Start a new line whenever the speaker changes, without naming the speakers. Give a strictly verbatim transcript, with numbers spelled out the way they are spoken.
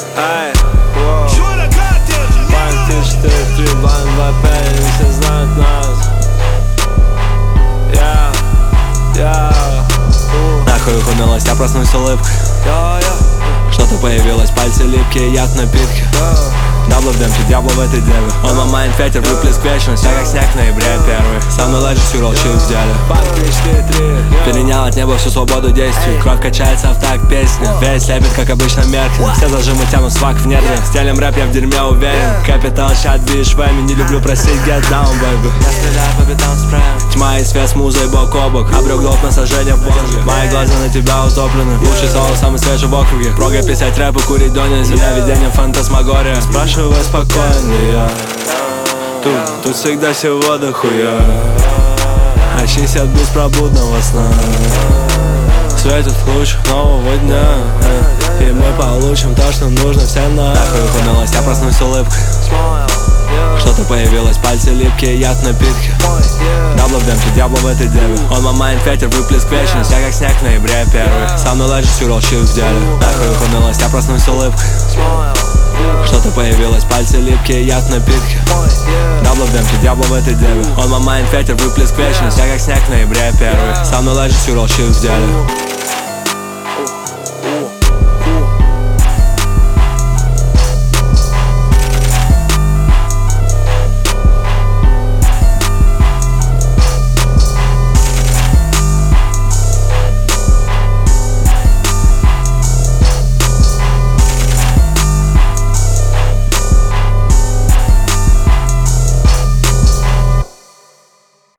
Эй, банк три четыре три, банк два пять, они все знают нас. Я, я,
нахуй их унылость, я проснусь с улыбкой. Что-то появилось, пальцы липкие, яд напитки. Дабло в демке, дьявол в этой деве. Он ломает ветер, выплеск вечность. Я как снег в ноябре первый. Со мной ложись, урал, чил в деле. Перенял от неба всю свободу действий. Кровь качается в такт песни. Весь лепит, как обычно, меркнет. Все зажимы тянут свак в недре. Стелем рэп, я в дерьме уверен. Капитал, чат, видишь вами. Не люблю просить, get down, baby.
Я стреляю по битам спреем.
Тьма и свет с музой бок о бок. Обрек долг на сожжение в боже. Мои глаза на тебя утоплены. Лучший соло, самый свежий в округе. Прога писать рэп и курить до нельзя. Видение фантасмагория. Спрашивай спокойно, я Тут, тут всегда всего дохуя. Очнись от беспробудного сна. Светит луч нового дня, и мы получим то, что нужно всем нам. Нахуй их унылость, я проснусь с улыбкой. Что-то появилось, пальцы липкие, яд напитки. Дабло в демке, дьявол в этой деве. Он ломает ветер, выплеск вечность. Я как снег в ноябре первый. Со мной ложись, урал, чил в деле. Нахуй их унылость, я проснусь с улыбкой. Что-то появилось, пальцы липкие, яд напитки. Дабло в демке, дьявол в этой деве. Он ломает ветер, выплеск вечность. Я как снег в ноябре первый. Со мной ложись, урал, чил в деле.